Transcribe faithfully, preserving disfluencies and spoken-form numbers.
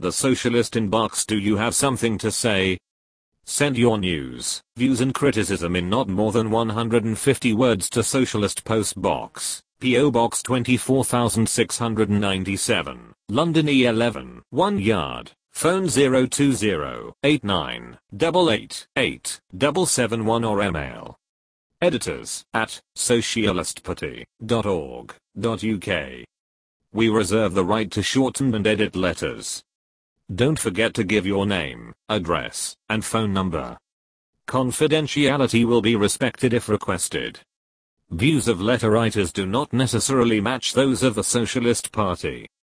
The Socialist Inbox. Do you have something to say? Send your news, views and criticism in not more than one hundred fifty words to Socialist Post Box, P O Box twenty-four thousand six hundred ninety-seven, London E eleven, one yard, phone zero two zero, eight nine, eight eight, eight, seven seven one or email editors at socialistparty dot org dot U K. We reserve the right to shorten and edit letters. Don't forget to give your name, address, and phone number. Confidentiality will be respected if requested. Views of letter writers do not necessarily match those of the Socialist Party.